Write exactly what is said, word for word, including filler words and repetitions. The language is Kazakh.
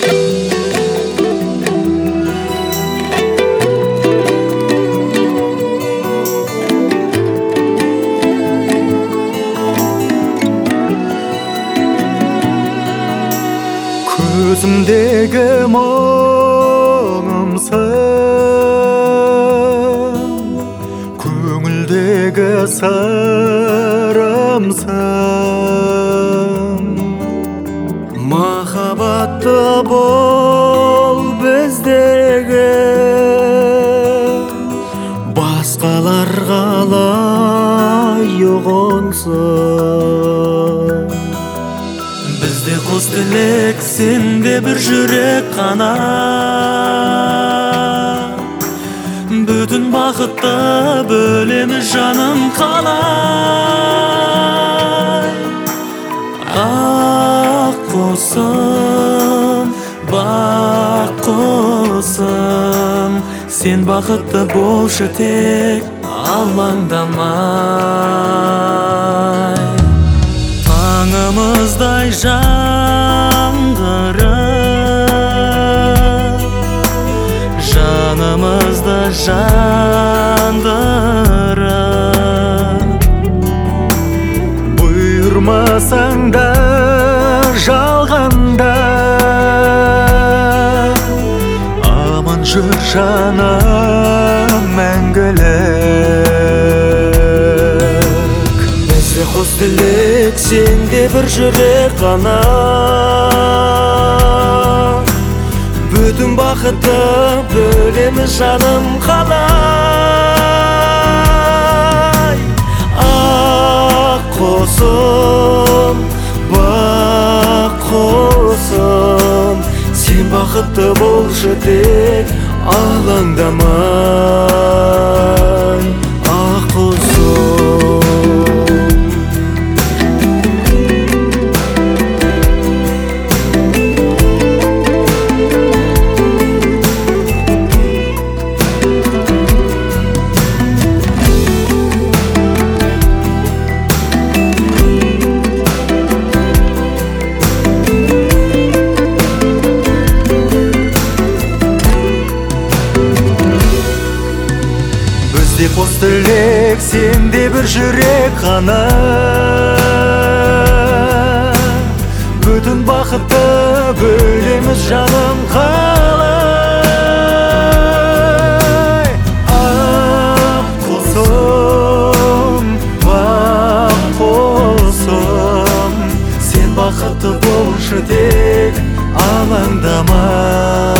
Көзімдегі мұңымсың, көңілдегі сырымсың. Махаббатты бол біздегі, басқаларға лайық ұғынсын. Бізде қос тілек, сенде бір жүрек қана. Бүтін бақытты бөлеміз жаным қалай. Ақ құсым, бақ құсым, сен бақытты болшы тек алаңдамай. Таңымыздай жаңғырып, жанымызды жандырып, бұйырмасаң да жалғанда, аман жүр жаным мәңгілік. Бізде қос тілек, сенде бір жүрек қана. Бүтін бақытты бөлеміз жаным қалай. Ақ құсым, бақ құсым, сен бақытты болшы тек алаңдамай. Ақ құсым. Бізде қос тілек, сенде бір жүрек қана. Бүтін бақытты бөлеміз жаным қалай. Ақ құсым, бақ құсым, сен бақытты болшы тек алаңдамай.